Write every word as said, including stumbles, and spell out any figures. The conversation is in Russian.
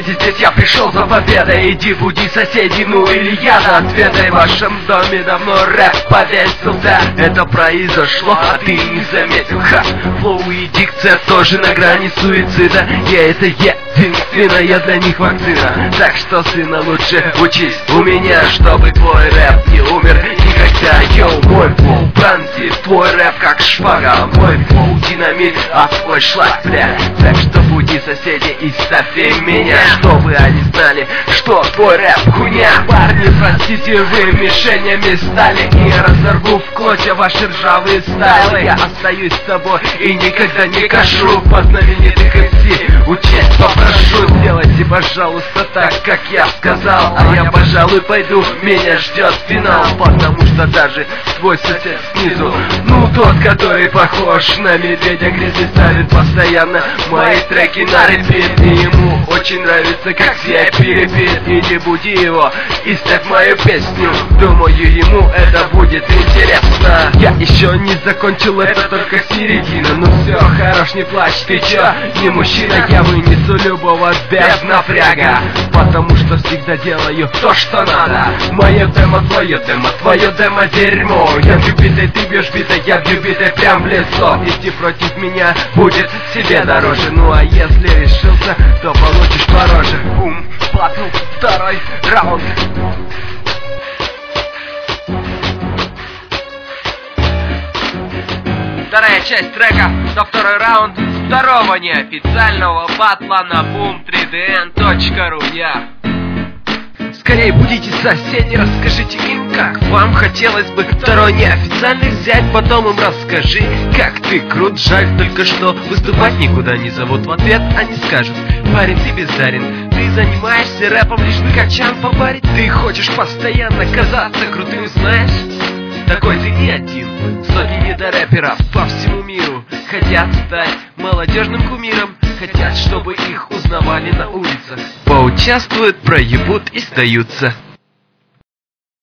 соседи, здесь я пришел за победой. Иди буди соседей, ну или я на ответы. В вашем доме давно рэп повесился. Это произошло, а ты не заметил. Ха, флоу и дикция тоже на грани суицида. Я это единственная для них вакцина. Так что, сына, лучше учись у меня, чтобы твой рэп не умер никогда. Йоу, мой флоу бандит, твой рэп как шпага. Мой флоу динамит, а твой шлак, бля. Так что буди соседи и ставьте меня, чтобы они знали, что твой рэп хуйня. Парни, простите, вы мишенями стали, и я разорву в клочья ваши ржавые стайлы. Я остаюсь с тобой и никогда не кашу по знаменитых эм си. Учесть попрошу, сделайте, пожалуйста, так, как я сказал. А я, пожалуй, пойду, меня ждет финал. Потому что даже твой сосед снизу, ну тот, который похож на медведя, грязь ставит постоянно мои треки на репит. И ему очень нравится, как я перепит. Иди буди его и ставь мою песню. Думаю, ему это будет интересно. Я еще не закончил, это только середина. Ну все, хорош, не плачь, ты чё, не мужчина. Я вынесу любого без напряга, потому что всегда делаю то, что надо. Мое демо, твое демо, твое демо дерьмо. Я бью битой, ты бьешь битой, я бью битой прям в лицо. Идти против меня будет себе дороже. Ну а если решился, то получишь по роже. Бум, батл, второй раунд. Вторая часть трека, на второй раунд второго неофициального батла на бум три дэ эн точка ру. Я скорее будите соседей, расскажите им, как вам хотелось бы второй неофициальный взять. Потом им расскажи, как ты крут. Жаль только, что выступать никуда не зовут. В ответ они скажут: парень, ты бездарен, ты занимаешься рэпом лишь бы качан попарить. Ты хочешь постоянно казаться крутым, знаешь? Такой ты не один. Сотни недорэперов по всему миру хотят стать молодежным кумиром. Хотят, чтобы их узнавали на улицах. Поучаствуют, проебут и сдаются.